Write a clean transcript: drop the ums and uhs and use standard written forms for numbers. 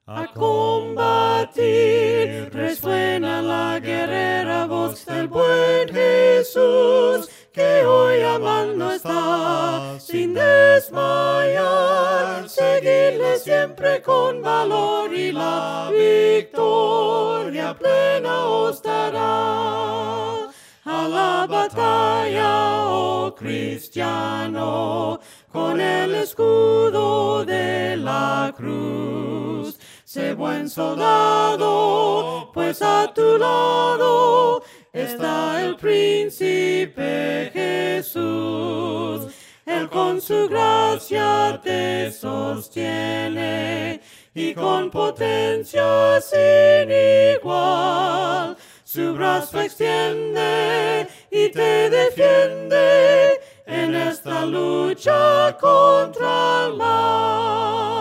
A combatir resuena la guerrera voz del buen Jesús, que hoy amando está sin desmayar. Seguirle siempre con valor y la victoria plena os dará. A la batalla, oh cristiano, con el escudo de la cruz. Sé buen soldado, pues a tu lado está el príncipe Jesús. Él con su gracia te sostiene y con potencia sin igual su brazo extiende y te defiende en esta lucha contra el mal.